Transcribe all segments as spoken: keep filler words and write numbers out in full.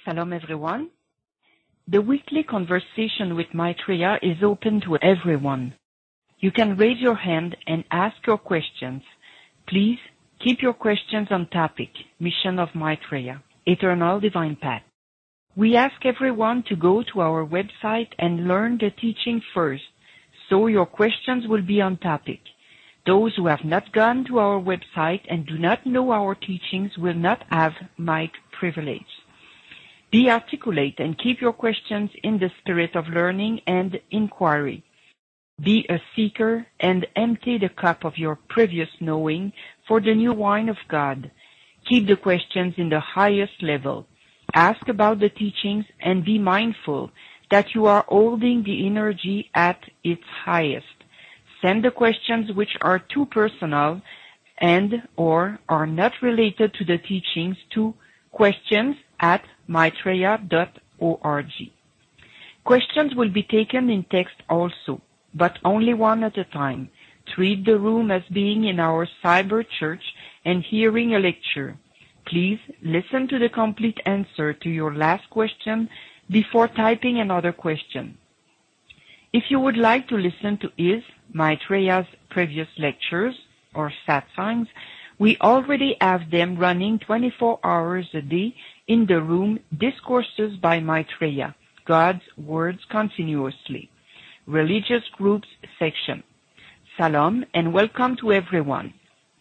Shalom everyone. The weekly conversation with Maitreya is open to everyone. You can raise your hand and ask your questions. Please keep your questions on topic, Mission of Maitreya, Eternal Divine Path. We ask everyone to go to our website and learn the teaching first, so your questions will be on topic. Those who have not gone to our website and do not know our teachings will not have Mike privilege. Be articulate and keep your questions in the spirit of learning and inquiry. Be a seeker and empty the cup of your previous knowing for the new wine of God. Keep the questions in the highest level. Ask about the teachings and be mindful that you are holding the energy at its highest. Send the questions which are too personal and or are not related to the teachings to questions at maitreya dot org. Questions will be taken in text also, but only one at a time. Treat the room as being in our cyber church and hearing a lecture. Please listen to the complete answer to your last question before typing another question. If you would like to listen to his, Maitreya's previous lectures or satsangs, we already have them running twenty-four hours a day in the room Discourses by Maitreya, God's Words Continuously, Religious Groups section. Salam and welcome to everyone.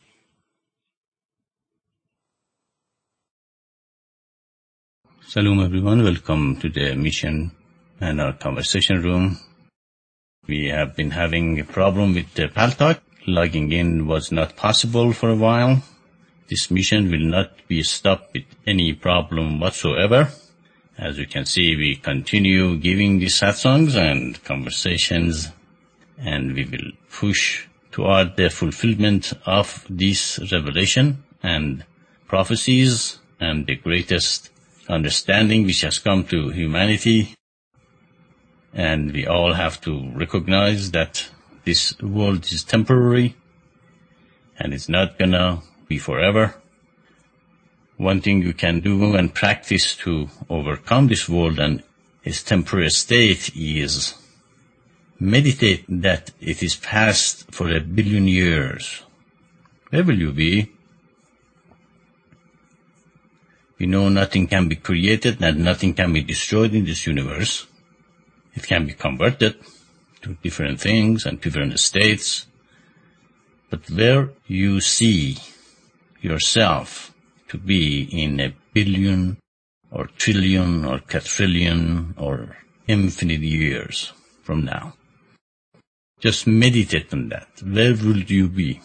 Salam everyone, welcome to the mission and our conversation room. We have been having a problem with the Paltalk. Logging in was not possible for a while. This mission will not be stopped with any problem whatsoever. As you can see, we continue giving these satsangs and conversations, and we will push toward the fulfillment of this revelation and prophecies and the greatest understanding which has come to humanity. And we all have to recognize that this world is temporary and it's not gonna be forever. One thing you can do and practice to overcome this world and its temporary state is meditate that it is past for a billion years. Where will you be? We know nothing can be created and nothing can be destroyed in this universe. It can be converted to different things and different states. But where you see yourself to be in a billion or trillion or quadrillion or infinite years from now, just meditate on that. Where would you be?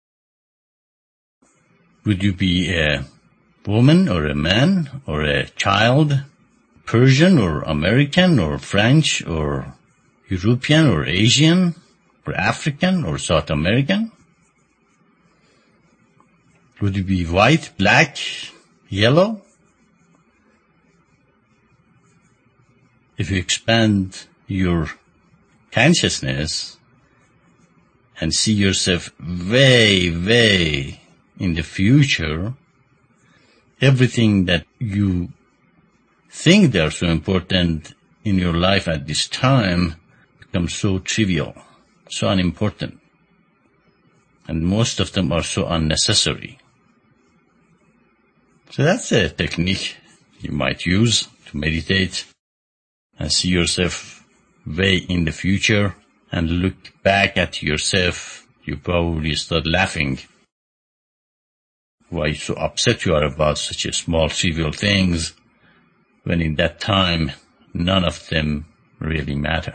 Would you be a woman or a man or a child, Persian or American or French or European or Asian or African or South American? Would you be white, black, yellow? If you expand your consciousness and see yourself way, way in the future, everything that you think they are so important in your life at this time becomes so trivial, so unimportant. And most of them are so unnecessary. So that's a technique you might use to meditate and see yourself way in the future and look back at yourself. You probably start laughing. Why so upset you are about such a small trivial things, when in that time, none of them really matter.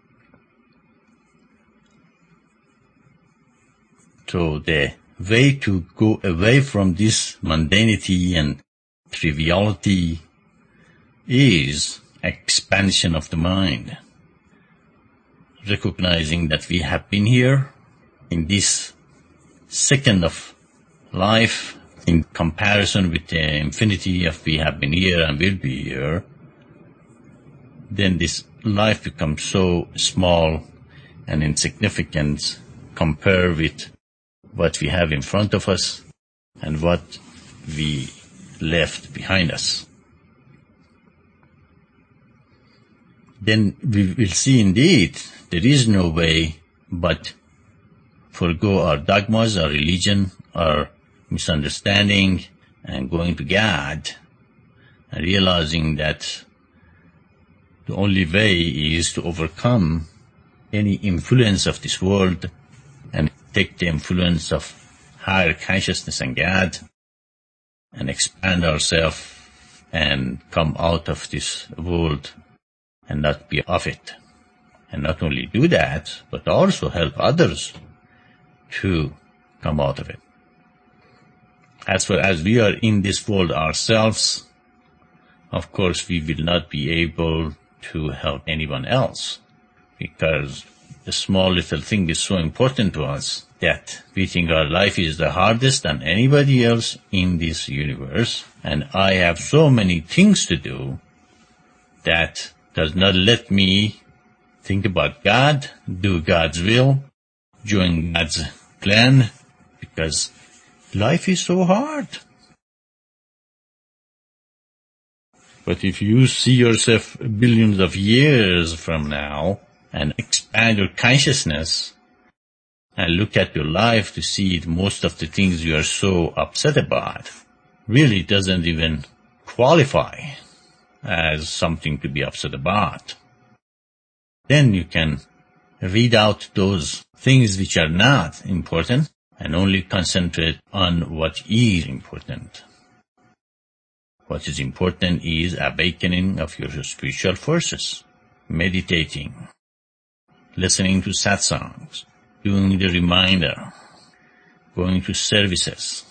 So the way to go away from this mundanity and triviality is expansion of the mind. Recognizing that we have been here in this second of life, in comparison with the infinity of we have been here and will be here, then this life becomes so small and insignificant compared with what we have in front of us and what we left behind us. then we will see indeed there is no way but forgo our dogmas, our religion, our misunderstanding, and going to God and realizing that the only way is to overcome any influence of this world and take the influence of higher consciousness and God and expand ourselves and come out of this world and not be of it. And not only do that, but also help others to come out of it. As far as we are in this world ourselves, of course we will not be able to help anyone else, because the small little thing is so important to us that we think our life is the hardest than anybody else in this universe, and I have so many things to do that does not let me think about God, do God's will, join God's plan, because life is so hard. But if you see yourself billions of years from now and expand your consciousness and look at your life to see it, most of the things you are so upset about really doesn't even qualify as something to be upset about. Then you can read out those things which are not important and only concentrate on what is important. What is important is awakening of your spiritual forces, meditating, listening to satsangs, doing the reminder, going to services.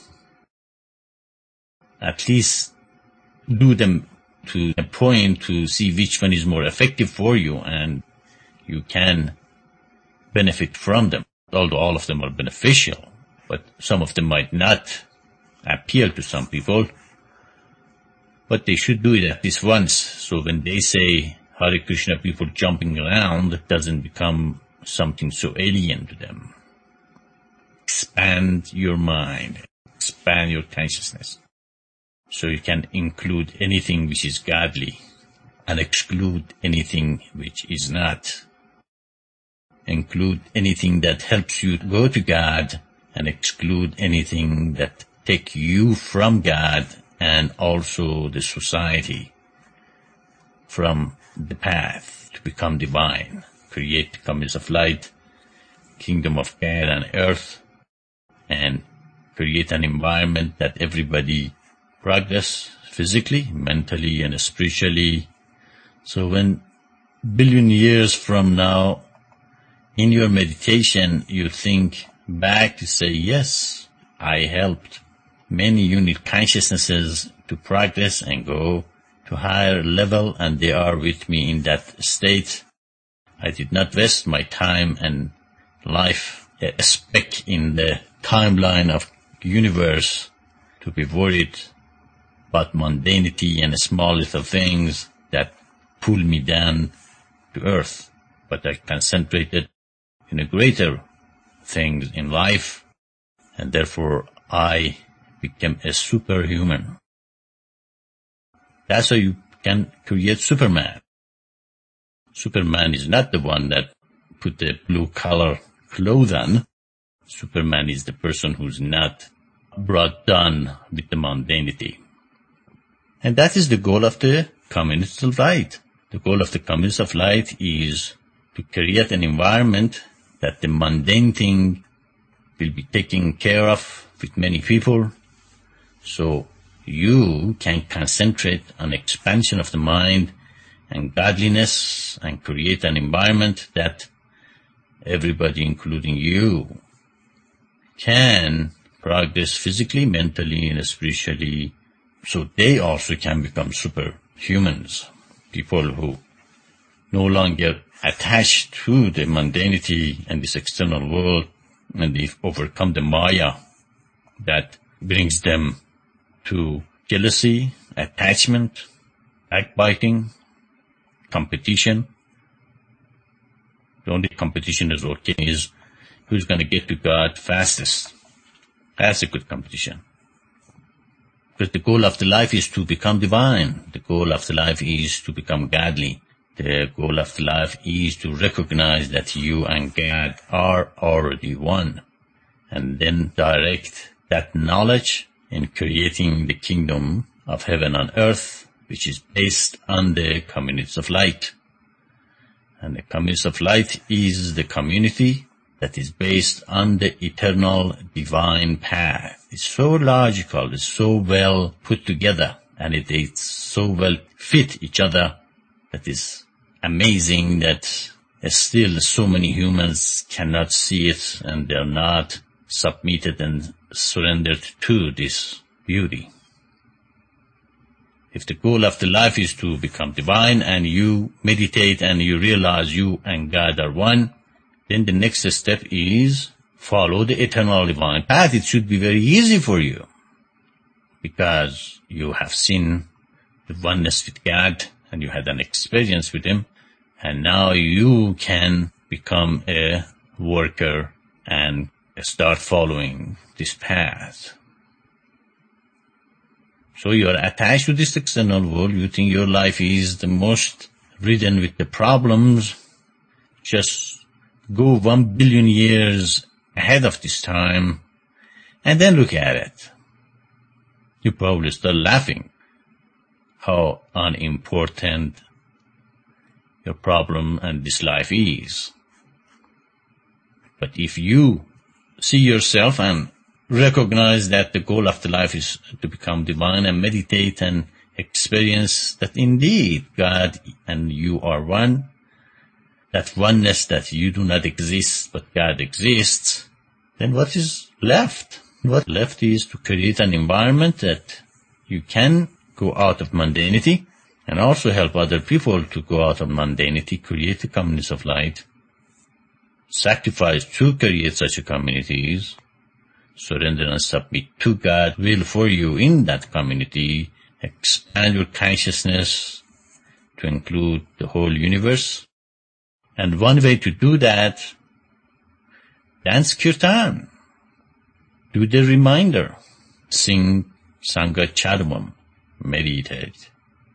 At least do them to a point to see which one is more effective for you and you can benefit from them. Although all of them are beneficial, but some of them might not appeal to some people. But they should do it at least once, so when they say Hare Krishna, people jumping around, it doesn't become something so alien to them. Expand your mind, expand your consciousness, so you can include anything which is godly and exclude anything which is not. Include anything that helps you go to God and exclude anything that take you from God and also the society from the path to become divine, create the comings of light, kingdom of God on earth, and create an environment that everybody progress physically, mentally, and spiritually. So when billion years from now, in your meditation, you think back to say, yes, I helped many unit consciousnesses to progress and go to higher level, and they are with me in that state. I did not waste my time and life, a speck in the timeline of the universe, to be worried about mundanity and small little things that pull me down to earth. But I concentrated in a greater things in life, and therefore I became a superhuman. That's how you can create Superman. Superman is not the one that put the blue color clothes on. Superman is the person who's not brought down with the mundanity. And that is the goal of the communists of light. The goal of the communists of light is to create an environment that the mundane thing will be taken care of with many people, so you can concentrate on expansion of the mind and godliness and create an environment that everybody, including you, can progress physically, mentally, and spiritually, so they also can become superhumans, people who no longer attached to the mundanity and this external world, and they overcome the Maya that brings them to jealousy, attachment, backbiting, competition. The only competition is okay is who's going to get to God fastest. That's a good competition. Because the goal of the life is to become divine. The goal of the life is to become godly. The goal of life is to recognize that you and God are already one, and then direct that knowledge in creating the kingdom of heaven on earth, which is based on the communities of light. And the communities of light is the community that is based on the eternal divine path. It's so logical, it's so well put together, and it is so well fit each other that is amazing that still so many humans cannot see it, and they're not submitted and surrendered to this beauty. If the goal of the life is to become divine, and you meditate and you realize you and God are one, then the next step is follow the eternal divine path. It should be very easy for you, because you have seen the oneness with God, and you had an experience with Him, and now you can become a worker and start following this path. So you are attached to this external world. You think your life is the most ridden with the problems. Just go one billion years ahead of this time, and then look at it. You probably start laughing how unimportant your problem and this life is. But if you see yourself and recognize that the goal of the life is to become divine, and meditate and experience that indeed God and you are one, that oneness, that you do not exist but God exists, then what is left? What left is to create an environment that you can go out of mundanity, and also help other people to go out of mundanity, create the communities of light, sacrifice to create such a communities, surrender and submit to God's will for you in that community, expand your consciousness to include the whole universe. And one way to do that, dance kirtan, do the reminder, sing Sangha Chadamam, meditate.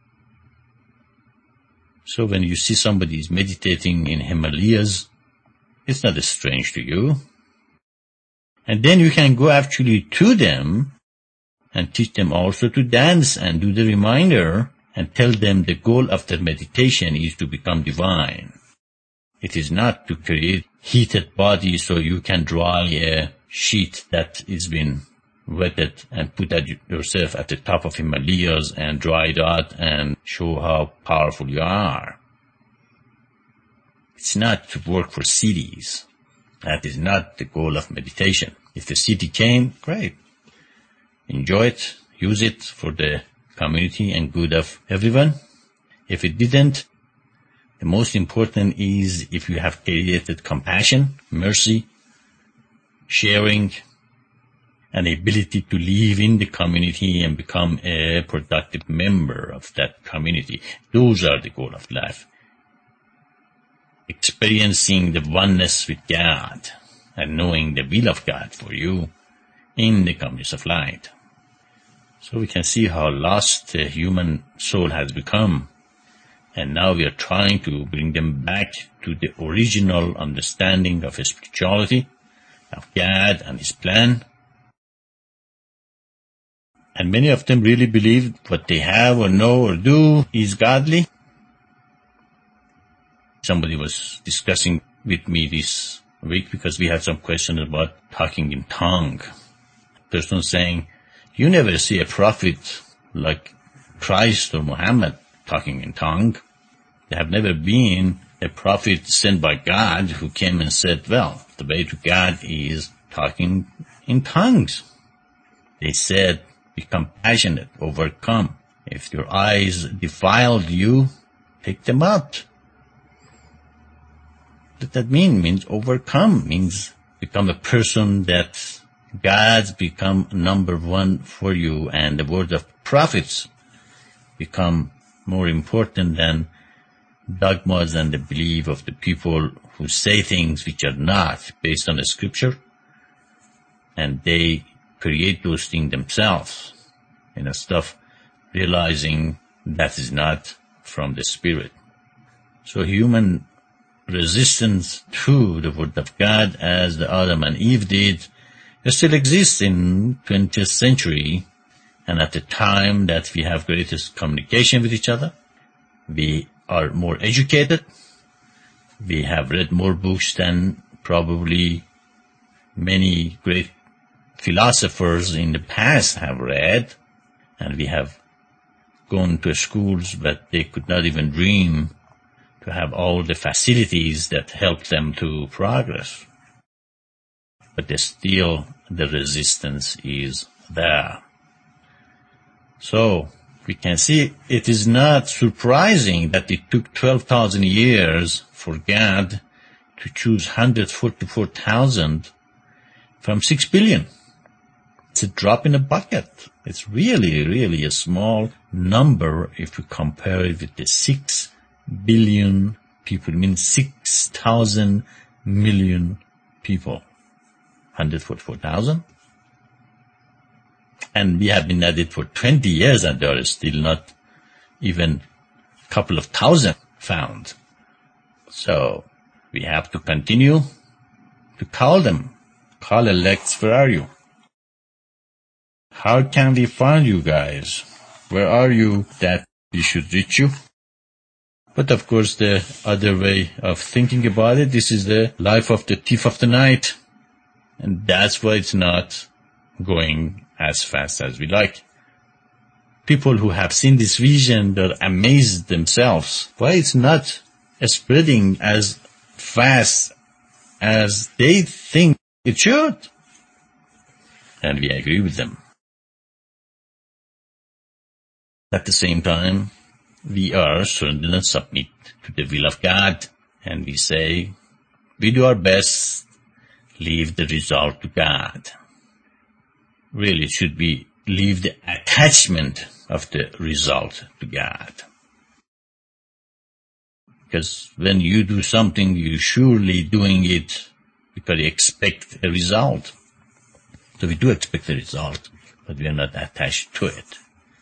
So when you see somebody is meditating in Himalayas, it's not strange to you. And then you can go actually to them and teach them also to dance and do the reminder, and tell them the goal of their meditation is to become divine. It is not to create heated body so you can dry a sheet that has been wetted and put at yourself at the top of Himalayas and dry it out and show how powerful you are. It's not to work for cities. That is not the goal of meditation. If the city came, great. Enjoy it, use it for the community and good of everyone. If it didn't, the most important is if you have created compassion, mercy, sharing, an ability to live in the community and become a productive member of that community. Those are the goal of life. Experiencing the oneness with God and knowing the will of God for you in the communities of light. So we can see how lost the human soul has become. And now we are trying to bring them back to the original understanding of spirituality, of God and His plan. And many of them really believe what they have or know or do is godly. Somebody was discussing with me this week because we had some questions about talking in tongue. A person saying, you never see a prophet like Christ or Muhammad talking in tongue. There have never been a prophet sent by God who came and said, well, the way to God is talking in tongues. They said, be compassionate, overcome. If your eyes defiled you, take them out. What that mean? Means overcome, means become a person that God's become number one for you, and the word of prophets become more important than dogmas and the belief of the people who say things which are not based on the scripture, and they create those things themselves, and stuff, realizing that is not from the Spirit. So human resistance to the word of God, as the Adam and Eve did, it still exists in twentieth century. And at the time that we have greatest communication with each other, we are more educated, we have read more books than probably many great philosophers in the past have read, and we have gone to schools but they could not even dream to have all the facilities that help them to progress. But there's still the resistance is there. So we can see it is not surprising that it took twelve thousand years for God to choose one hundred forty-four thousand from six billion. It's a drop in a bucket. It's really, really a small number if you compare it with the six billion people. It means six thousand million people. one hundred forty-four thousand. And we have been at it for twenty years and there is still not even a couple of thousand found. So we have to continue to call them. Call elects, where are you? How can we find you guys? Where are you that we should reach you? But of course the other way of thinking about it, this is the life of the thief of the night. And that's why it's not going as fast as we like. People who have seen this vision, they're amazed themselves. Why it's not spreading as fast as they think it should? And we agree with them. At the same time, we are surrender and submit to the will of God. And we say, we do our best, leave the result to God. Really should be leave the attachment of the result to God. Because when you do something, you're surely doing it because you expect a result. So we do expect a result, but we are not attached to it.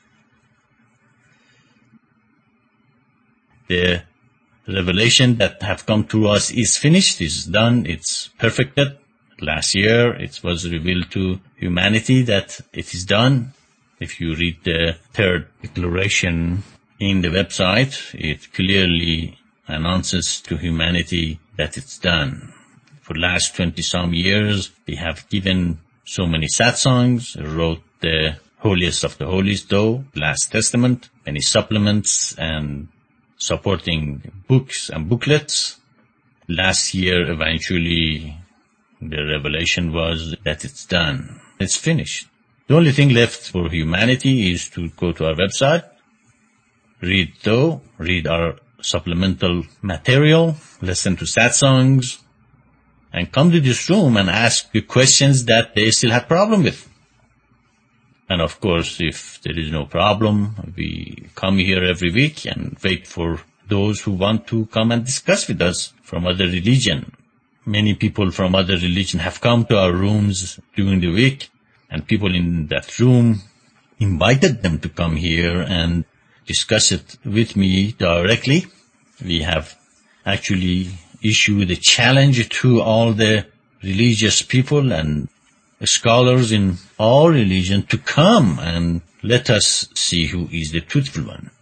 The revelation that have come to us is finished, is done, it's perfected. Last year it was revealed to humanity that it is done. If you read the third declaration in the website, it clearly announces to humanity that it's done. For the last twenty some years, we have given so many sad songs, wrote the holiest of the holies, though, Last Testament, many supplements and supporting books and booklets. Last year, eventually, the revelation was that it's done. It's finished. The only thing left for humanity is to go to our website, read though, read our supplemental material, listen to sad songs, and come to this room and ask the questions that they still have problem with. And of course, if there is no problem, we come here every week and wait for those who want to come and discuss with us from other religion. Many people from other religion have come to our rooms during the week, and people in that room invited them to come here and discuss it with me directly. We have actually issued a challenge to all the religious people and scholars in all religion to come and let us see who is the truthful one.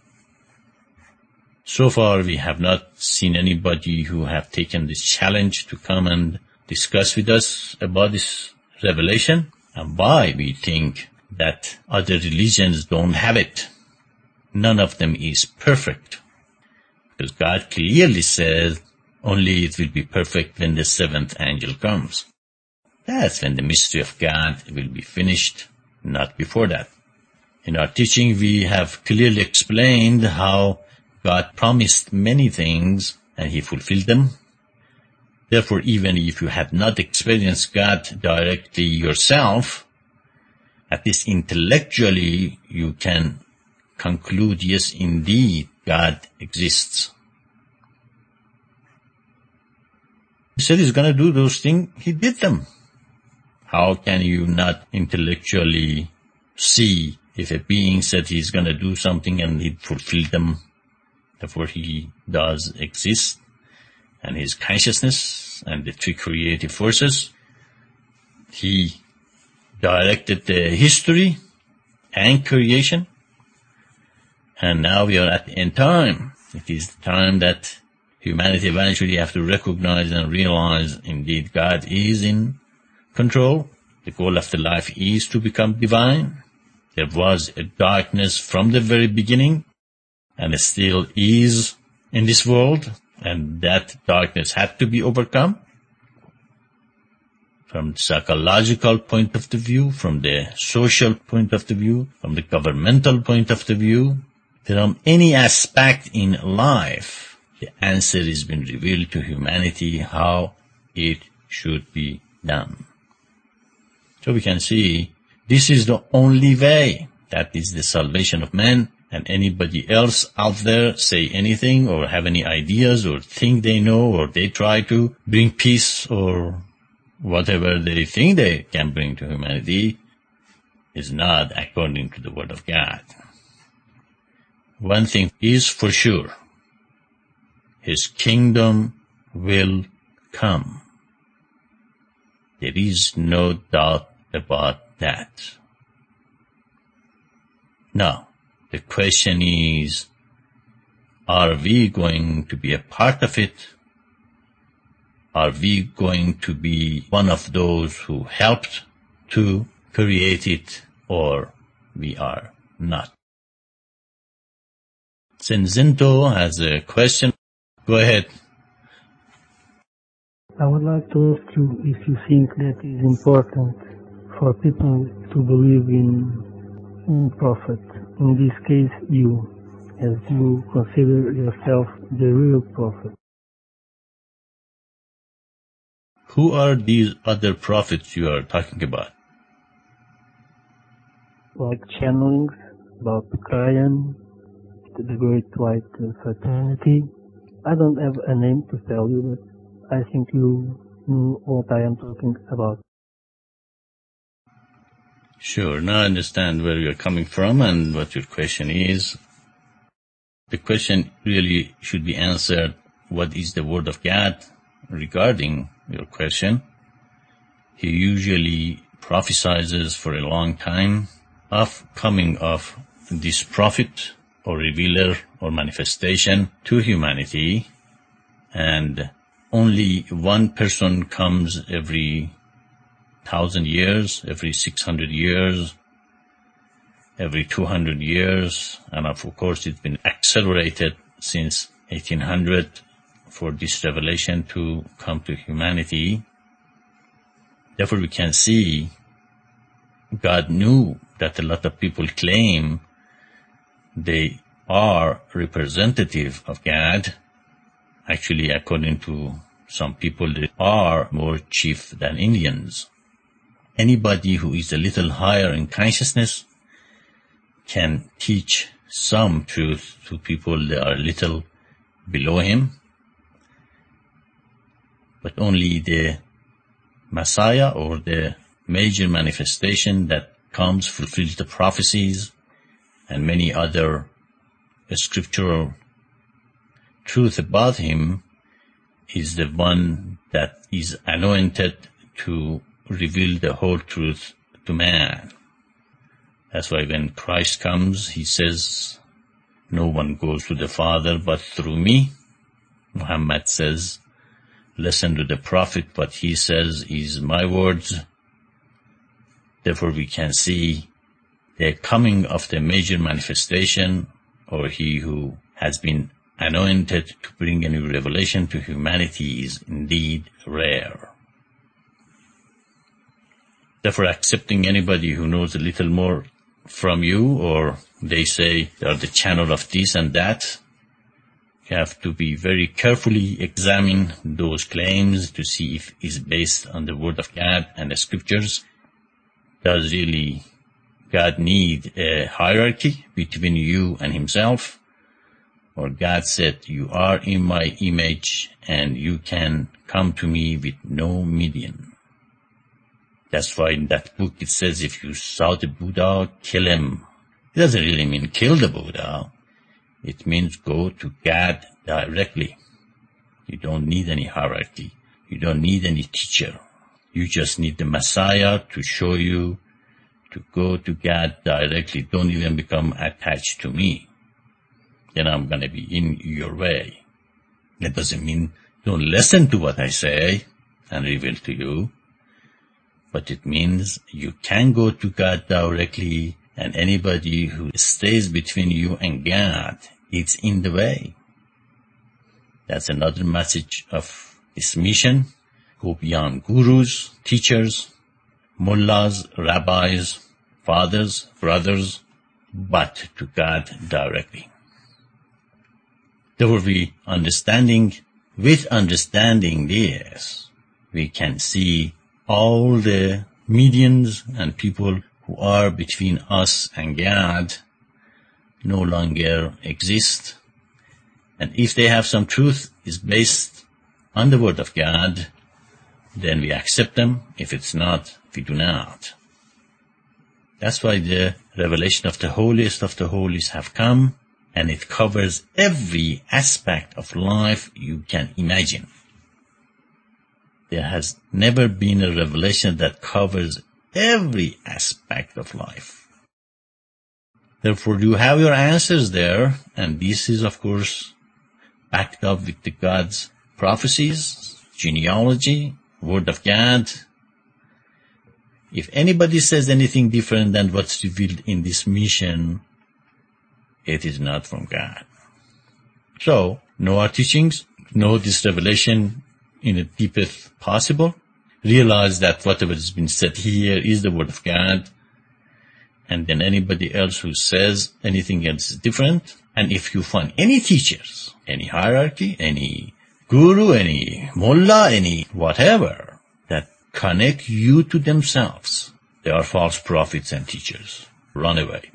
So far, we have not seen anybody who have taken this challenge to come and discuss with us about this revelation and why we think that other religions don't have it. None of them is perfect. Because God clearly says only it will be perfect when the seventh angel comes. That's when the mystery of God will be finished, not before that. In our teaching, we have clearly explained how God promised many things and He fulfilled them. Therefore, even if you have not experienced God directly yourself, at least intellectually you can conclude, yes, indeed, God exists. He said He's going to do those things. He did them. How can you not intellectually see if a being said He's going to do something and He fulfilled them? Therefore, he does exist, and his consciousness and the three creative forces, he directed the history and creation. And now we are at the end time. It is the time that humanity eventually have to recognize and realize indeed God is in control. The goal of the life is to become divine. There was a darkness from the very beginning, and it still is in this world, and that darkness had to be overcome. From the psychological point of the view, from the social point of the view, from the governmental point of the view, from any aspect in life, the answer has been revealed to humanity how it should be done. So we can see this is the only way. That is the salvation of man, and anybody else out there say anything or have any ideas or think they know or they try to bring peace or whatever they think they can bring to humanity is not according to the Word of God. One thing is for sure, His kingdom will come. There is no doubt about that. Now, the question is, are we going to be a part of it? Are we going to be one of those who helped to create it, or we are not? Senzinto has a question. Go ahead. I would like to ask you if you think that it is important for people to believe in, in prophet. In this case, you, as you consider yourself the real prophet. Who are these other prophets you are talking about? Like channelings about Krayan, the Great White Fraternity. I don't have a name to tell you, but I think you know what I am talking about. Sure. Now I understand where you're coming from and what your question is. The question really should be answered, what is the Word of God regarding your question? He usually prophesies for a long time of coming of this prophet or revealer or manifestation to humanity, and only one person comes every thousand years, every six hundred years, every two hundred years, and of course it's been accelerated since eighteen hundred for this revelation to come to humanity. Therefore we can see God knew that a lot of people claim they are representative of God. Actually, according to some people, they are more chief than Indians. Anybody who is a little higher in consciousness can teach some truth to people that are a little below him. But only the Messiah or the major manifestation that comes fulfills the prophecies and many other scriptural truth about him is the one that is anointed to reveal the whole truth to man. That's why when Christ comes, he says, no one goes to the Father but through me. Muhammad says, listen to the prophet, what he says is my words. Therefore we can see the coming of the major manifestation, or he who has been anointed to bring a new revelation to humanity, is indeed rare. Therefore, accepting anybody who knows a little more from you, or they say they are the channel of this and that, you have to be very carefully examine those claims to see if it is based on the Word of God and the Scriptures. Does really God need a hierarchy between you and himself? Or God said, you are in my image and you can come to me with no medium. That's why in that book it says, if you saw the Buddha, kill him. It doesn't really mean kill the Buddha. It means go to God directly. You don't need any hierarchy. You don't need any teacher. You just need the Messiah to show you to go to God directly. Don't even become attached to me. Then I'm going to be in your way. That doesn't mean don't listen to what I say and reveal to you. But it means you can go to God directly, and anybody who stays between you and God, it's in the way. That's another message of this mission. Go beyond gurus, teachers, mullahs, rabbis, fathers, brothers, but to God directly. Therefore, we understanding, with understanding this, we can see all the medians and people who are between us and God no longer exist. And if they have some truth is based on the word of God, then we accept them. If it's not, we do not. That's why the revelation of the holiest of the holies have come, and it covers every aspect of life you can imagine. There has never been a revelation that covers every aspect of life. Therefore, you have your answers there, and this is, of course, backed up with the God's prophecies, genealogy, Word of God. If anybody says anything different than what's revealed in this mission, it is not from God. So, know our teachings, know this revelation in the deepest possible, realize that whatever has been said here is the Word of God, and then anybody else who says anything else is different. And if you find any teachers, any hierarchy, any guru, any mullah, any whatever, that connect you to themselves, they are false prophets and teachers. Run away.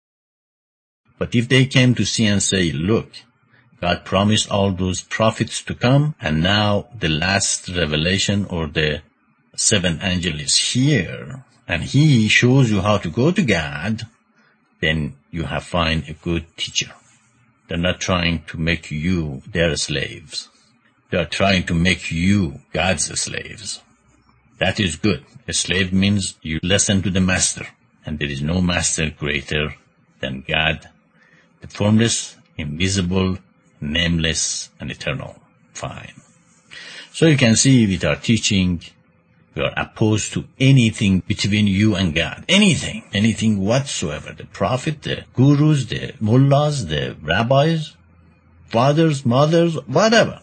But if they came to see and say, look, God promised all those prophets to come, and now the last revelation or the seventh angel is here, and he shows you how to go to God, then you have found a good teacher. They're not trying to make you their slaves. They are trying to make you God's slaves. That is good. A slave means you listen to the master, and there is no master greater than God, the formless, invisible, nameless, and eternal. Fine. So you can see with our teaching, we are opposed to anything between you and God. Anything. Anything whatsoever. The prophet, the gurus, the mullahs, the rabbis, fathers, mothers, whatever.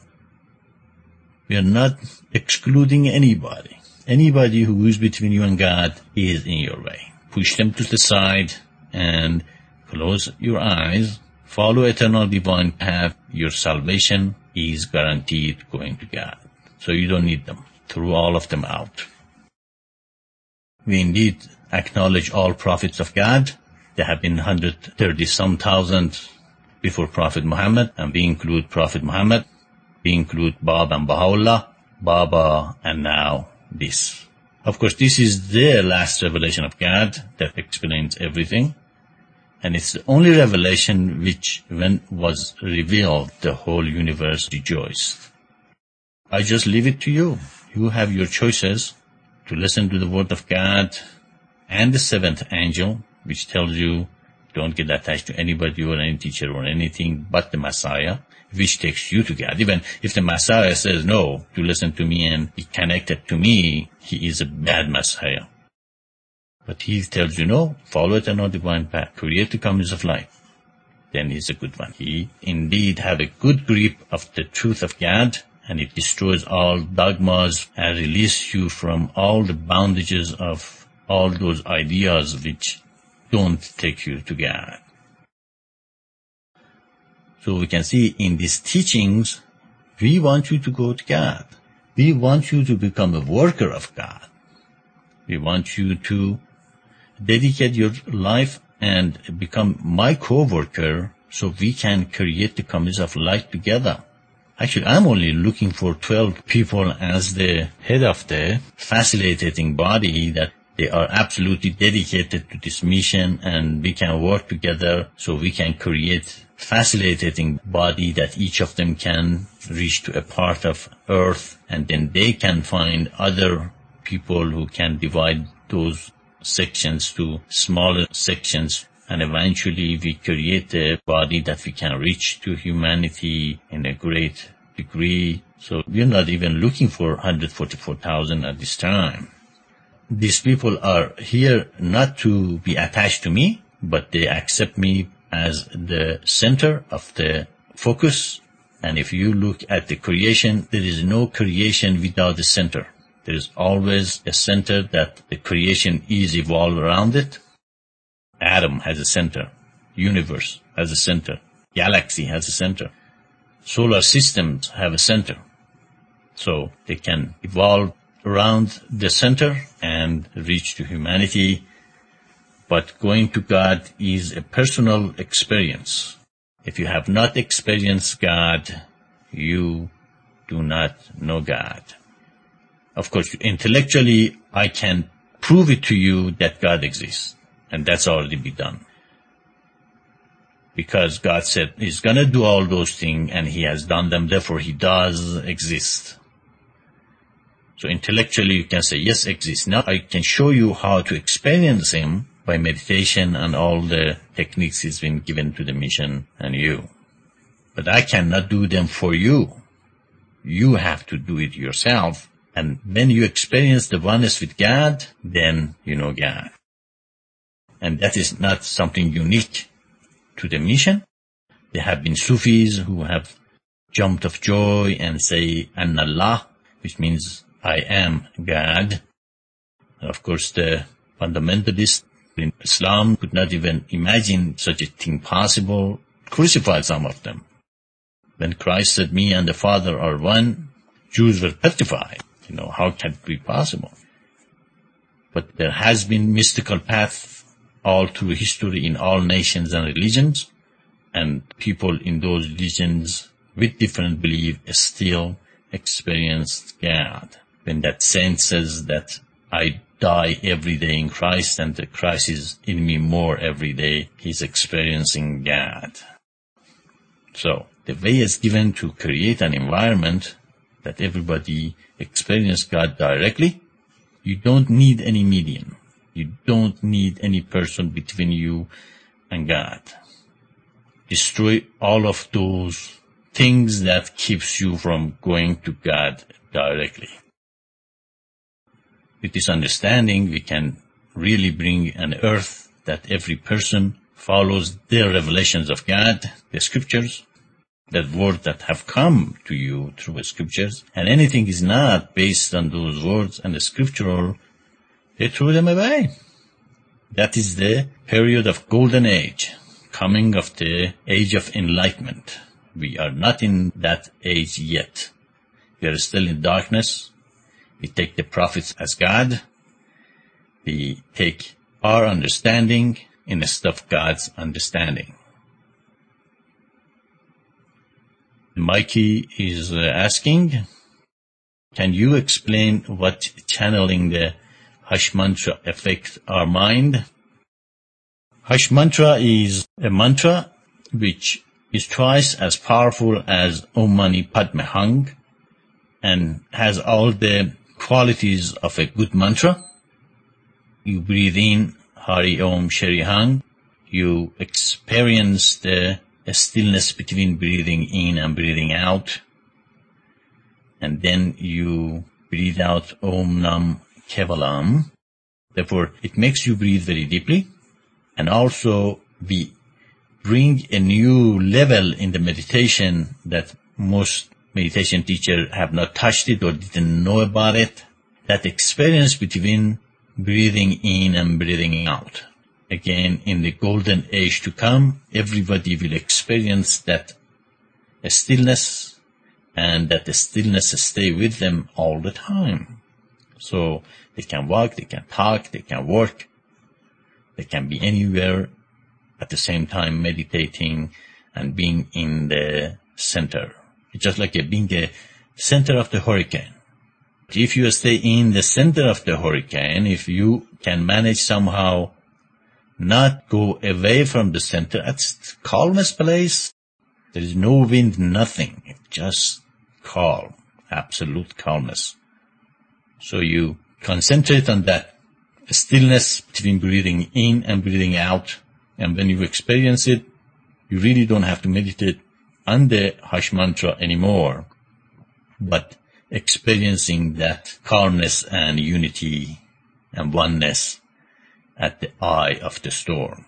We are not excluding anybody. Anybody who is between you and God is in your way. Push them to the side and close your eyes. Follow eternal divine path. Your salvation is guaranteed going to God. So you don't need them. Throw all of them out. We indeed acknowledge all prophets of God. There have been one hundred thirty some thousand before Prophet Muhammad, and we include Prophet Muhammad. We include Baba and Baha'u'llah, Baba, and now this. Of course, this is the last revelation of God that explains everything. And it's the only revelation which, when was revealed, the whole universe rejoiced. I just leave it to you. You have your choices to listen to the word of God and the seventh angel, which tells you don't get attached to anybody or any teacher or anything but the Messiah, which takes you to God. Even if the Messiah says no, to listen to me and be connected to me, he is a bad Messiah. But he tells you no, follow it and not divine path, create the comings of life. Then he's a good one. He indeed have a good grip of the truth of God, and it destroys all dogmas and release you from all the bondages of all those ideas which don't take you to God. So we can see in these teachings, we want you to go to God. We want you to become a worker of God. We want you to dedicate your life and become my co-worker so we can create the comings of light together. Actually, I'm only looking for twelve people as the head of the facilitating body, that they are absolutely dedicated to this mission, and we can work together so we can create facilitating body that each of them can reach to a part of earth, and then they can find other people who can divide those sections to smaller sections, and eventually we create a body that we can reach to humanity in a great degree. So we're not even looking for one hundred forty-four thousand at this time. These people are here not to be attached to me, but they accept me as the center of the focus. And if you look at the creation, there is no creation without the center. There is always a center that the creation is evolved around it. Atom has a center. Universe has a center. Galaxy has a center. Solar systems have a center. So they can evolve around the center and reach to humanity. But going to God is a personal experience. If you have not experienced God, you do not know God. Of course, intellectually, I can prove it to you that God exists. And that's already been done. Because God said He's going to do all those things, and He has done them, therefore He does exist. So intellectually you can say, yes, exists. Now I can show you how to experience Him by meditation and all the techniques He's been given to the mission and you. But I cannot do them for you. You have to do it yourself. And when you experience the oneness with God, then you know God. And that is not something unique to the mission. There have been Sufis who have jumped of joy and say, Anna Allah, which means I am God. And of course, the fundamentalists in Islam could not even imagine such a thing possible, crucified some of them. When Christ said, me and the Father are one, Jews were petrified. You know, how can it be possible? But there has been mystical path all through history in all nations and religions, and people in those religions with different belief still experienced God. When that saint says that I die every day in Christ and the Christ is in me more every day, he's experiencing God. So the way is given to create an environment that everybody experience God directly. You don't need any medium. You don't need any person between you and God. Destroy all of those things that keeps you from going to God directly. With this understanding, we can really bring an earth that every person follows their revelations of God, the scriptures, that word that have come to you through the scriptures, and anything is not based on those words and the scriptural, they threw them away. That is the period of golden age, coming of the age of enlightenment. We are not in that age yet. We are still in darkness. We take the prophets as God. We take our understanding instead of God's understanding. Mikey is uh, asking, can you explain what channeling the Hush Mantra affects our mind? Hush Mantra is a mantra which is twice as powerful as Om Mani Padme Hung and has all the qualities of a good mantra. You breathe in Hari Om Shri Hung. You experience the a stillness between breathing in and breathing out. And then you breathe out Om Nam Kevalam. Therefore, it makes you breathe very deeply. And also, we bring a new level in the meditation that most meditation teachers have not touched it or didn't know about it. That experience between breathing in and breathing out. Again, in the golden age to come, everybody will experience that stillness, and that the stillness stay with them all the time. So they can walk, they can talk, they can work, they can be anywhere at the same time meditating and being in the center. It's just like a, being a center of the hurricane. If you stay in the center of the hurricane, if you can manage somehow not go away from the center. At the calmest place, there is no wind, nothing. It's just calm, absolute calmness. So you concentrate on that stillness between breathing in and breathing out. And when you experience it, you really don't have to meditate on the Hash mantra anymore, but experiencing that calmness and unity and oneness at the eye of the storm.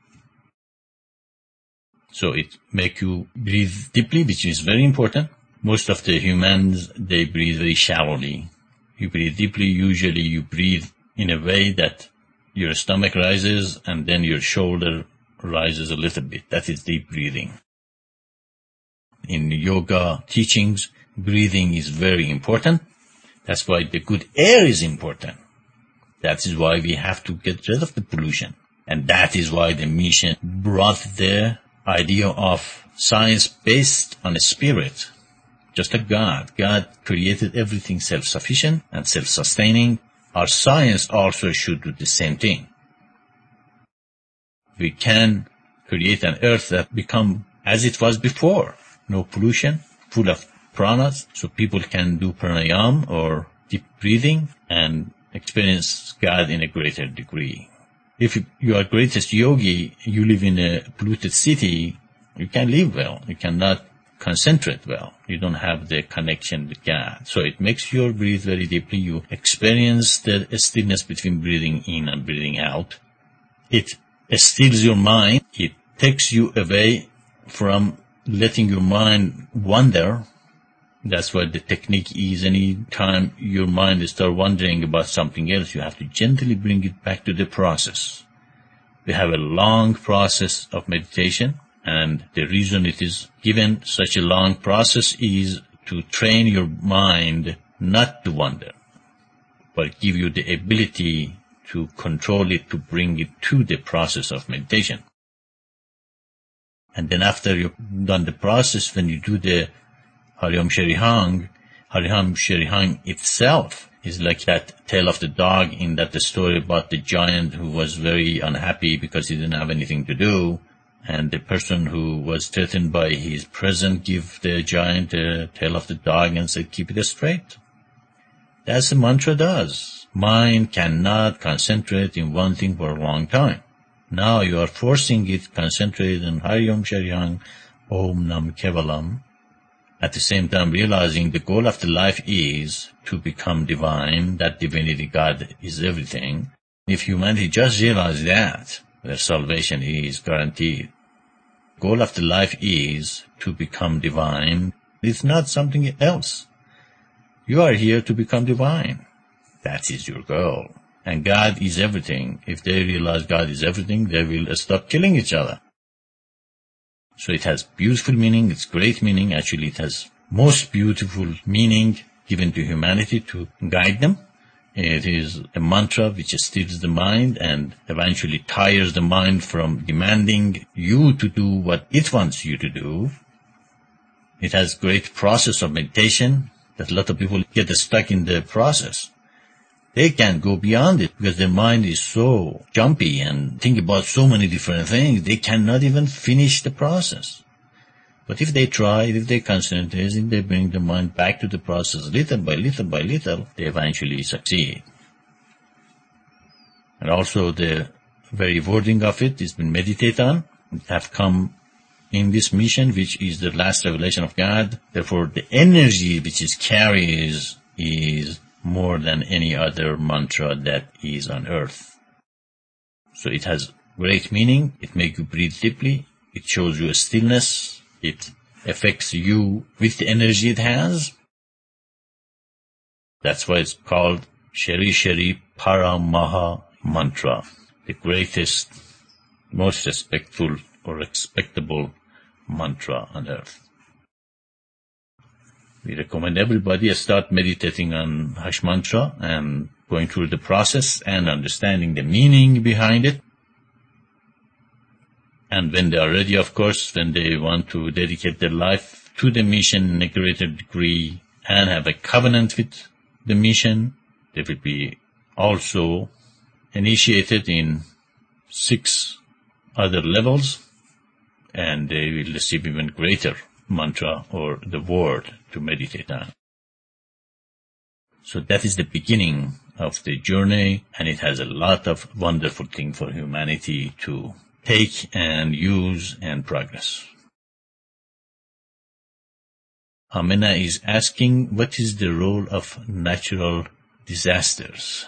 So it makes you breathe deeply, which is very important. Most of the humans, they breathe very shallowly. You breathe deeply, usually you breathe in a way that your stomach rises and then your shoulder rises a little bit. That is deep breathing. In yoga teachings, breathing is very important. That's why the good air is important. That is why we have to get rid of the pollution. And that is why the mission brought the idea of science based on a spirit. Just like God. God created everything self-sufficient and self-sustaining. Our science also should do the same thing. We can create an earth that become as it was before. No pollution, full of pranas, so people can do pranayam or deep breathing and experience God in a greater degree. If you are greatest yogi, you live in a polluted city, you can't live well. You cannot concentrate well. You don't have the connection with God. So it makes you breathe very deeply. You experience the stillness between breathing in and breathing out. It stills your mind. It takes you away from letting your mind wander. That's what the technique is. Any time your mind starts wandering about something else, you have to gently bring it back to the process. We have a long process of meditation, and the reason it is given such a long process is to train your mind not to wander, but give you the ability to control it, to bring it to the process of meditation. And then after you've done the process, when you do the Haryam Sharihang, Haryam Sharihang itself is like that tale of the dog in that the story about the giant who was very unhappy because he didn't have anything to do. And the person who was threatened by his presence give the giant the tail of the dog and said, keep it straight. That's the mantra does. Mind cannot concentrate in one thing for a long time. Now you are forcing it to concentrate on Haryam Sharihang, Om Nam Kevalam. At the same time realizing the goal of the life is to become divine, that divinity, God is everything. If humanity just realizes that, their salvation is guaranteed. The goal of the life is to become divine. It's not something else. You are here to become divine. That is your goal. And God is everything. If they realize God is everything, they will stop killing each other. So it has beautiful meaning, it's great meaning. Actually, it has most beautiful meaning given to humanity to guide them. It is a mantra which stills the mind and eventually tires the mind from demanding you to do what it wants you to do. It has great process of meditation that a lot of people get stuck in the process. They can't go beyond it because their mind is so jumpy and think about so many different things, they cannot even finish the process. But if they try, if they concentrate, if they bring the mind back to the process little by little by little, they eventually succeed. And also the very wording of it has been meditated on. It have come in this mission, which is the last revelation of God. Therefore, the energy which it carries is more than any other mantra that is on earth. So it has great meaning. It makes you breathe deeply. It shows you a stillness. It affects you with the energy it has. That's why it's called Shri Shri Paramaha Mantra, the greatest, most respectful or respectable mantra on earth. We recommend everybody start meditating on Hash mantra and going through the process and understanding the meaning behind it. And when they are ready, of course, when they want to dedicate their life to the mission in a greater degree and have a covenant with the mission, they will be also initiated in six other levels, and they will receive even greater mantra or the word to meditate on. So that is the beginning of the journey, and it has a lot of wonderful things for humanity to take and use and progress. Amina is asking, what is the role of natural disasters?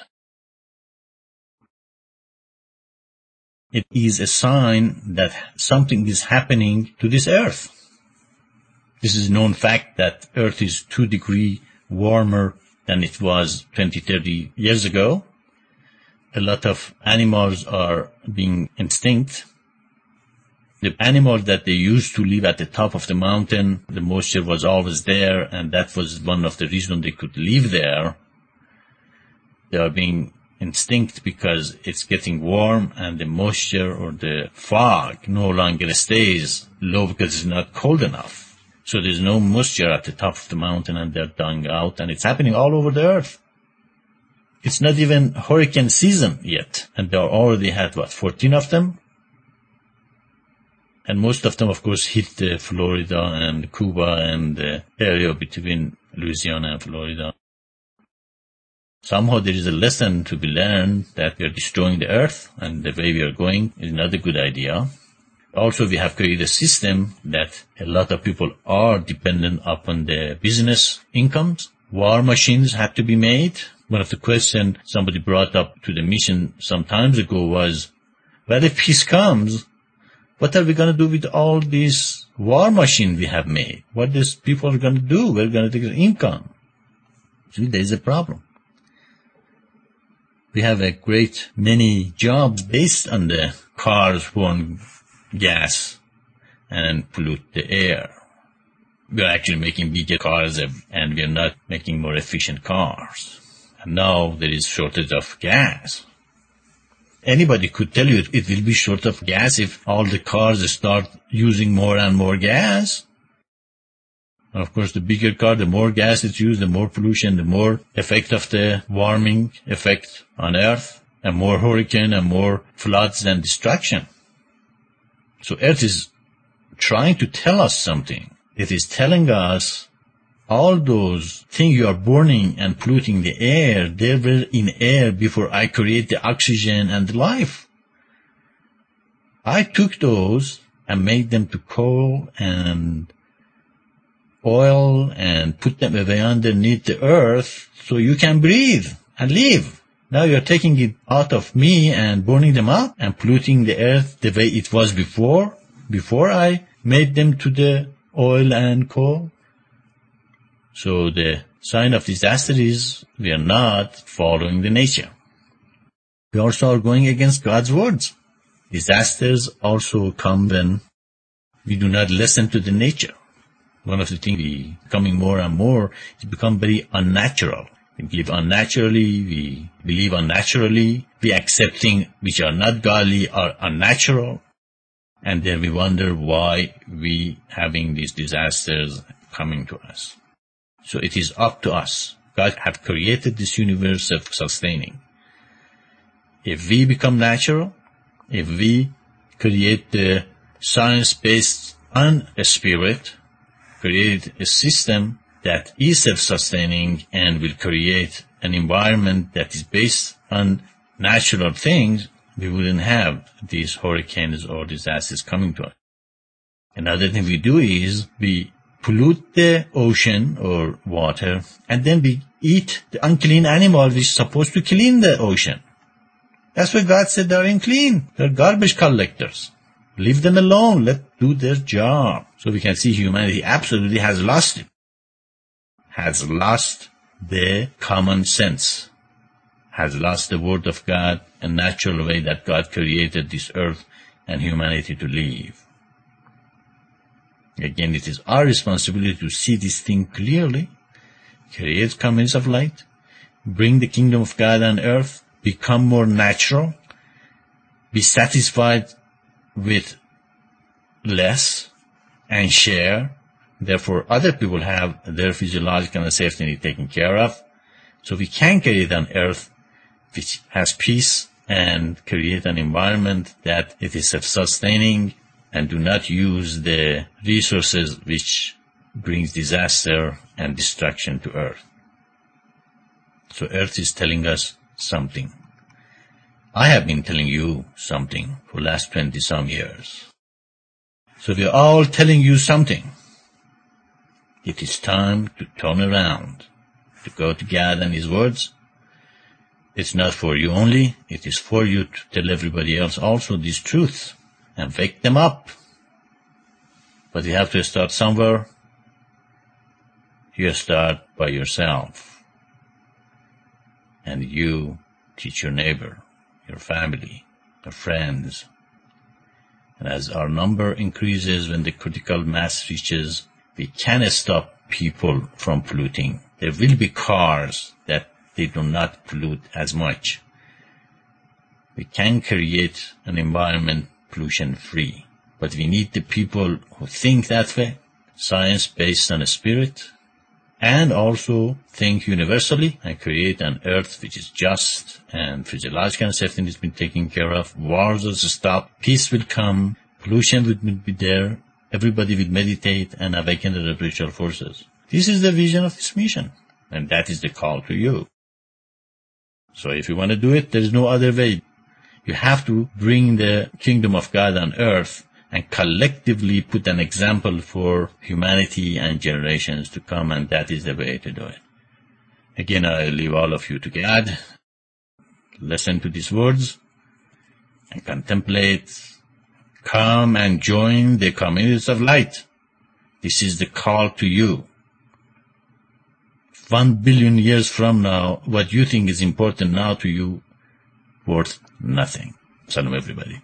It is a sign that something is happening to this earth. This is a known fact that earth is two degrees warmer than it was twenty, thirty years ago. A lot of animals are being extinct. The animals that they used to live at the top of the mountain, the moisture was always there, and that was one of the reasons they could live there. They are being extinct because it's getting warm and the moisture or the fog no longer stays low because it's not cold enough. So there's no moisture at the top of the mountain and they're dying out, and it's happening all over the earth. It's not even hurricane season yet, and they already had, what, fourteen of them? And most of them, of course, hit uh, Florida and Cuba and the area between Louisiana and Florida. Somehow there is a lesson to be learned that we are destroying the earth, and the way we are going is not a good idea. Also, we have created a system that a lot of people are dependent upon the business incomes. War machines had to be made. One of the questions somebody brought up to the mission some times ago was, well, if peace comes, what are we going to do with all these war machines we have made? What these people are going to do? We're going to take their income. See, there is a problem. We have a great many jobs based on the cars burn gas and pollute the air. We are actually making bigger cars and we are not making more efficient cars. And now there is shortage of gas. Anybody could tell you it will be short of gas if all the cars start using more and more gas. And of course, the bigger car, the more gas it's used, the more pollution, the more effect of the warming effect on Earth, and more hurricane and more floods and destruction. So Earth is trying to tell us something. It is telling us all those things you are burning and polluting the air, they were in air before I created the oxygen and the life. I took those and made them to coal and oil and put them away underneath the earth so you can breathe and live. Now you're taking it out of me and burning them up and polluting the earth the way it was before, before I made them to the oil and coal. So the sign of disaster is we are not following the nature. We also are going against God's words. Disasters also come when we do not listen to the nature. One of the things we becoming more and more is become very unnatural. We live unnaturally, we believe unnaturally, we accept things which are not godly or unnatural, and then we wonder why we having these disasters coming to us. So it is up to us. God have created this universe self-sustaining. If we become natural, if we create the science-based and a spirit, create a system that is self-sustaining and will create an environment that is based on natural things, we wouldn't have these hurricanes or disasters coming to us. Another thing we do is we pollute the ocean or water, and then we eat the unclean animals which is supposed to clean the ocean. That's why God said they're unclean. They're garbage collectors. Leave them alone. Let do their job. So we can see humanity absolutely has lost it. Has lost the common sense. Has lost the word of God, a natural way that God created this earth and humanity to live. Again, it is our responsibility to see this thing clearly, create communities of light, bring the kingdom of God on earth, become more natural, be satisfied with less, and share. Therefore, other people have their physiological and safety need taken care of. So we can create an earth which has peace and create an environment that it is self-sustaining, and do not use the resources which brings disaster and destruction to Earth. So Earth is telling us something. I have been telling you something for the last twenty some years. So we are all telling you something. It is time to turn around, to go to God and His words. It's not for you only, it is for you to tell everybody else also this truth and wake them up. But you have to start somewhere. You start by yourself. And you teach your neighbor, your family, your friends. And as our number increases, when the critical mass reaches, we can stop people from polluting. There will be cars that they do not pollute as much. We can create an environment pollution-free, but we need the people who think that way, science based on a spirit, and also think universally and create an earth which is just and physiological and safety has been taken care of. Wars will stop, peace will come, pollution will be there, everybody will meditate and awaken the spiritual forces. This is the vision of this mission, and that is the call to you. So if you want to do it, there is no other way. You have to bring the kingdom of God on earth and collectively put an example for humanity and generations to come, and that is the way to do it. Again, I leave all of you to God. Listen to these words and contemplate. Come and join the communities of light. This is the call to you. One billion years from now, what you think is important now to you, worth nothing. Salam everybody.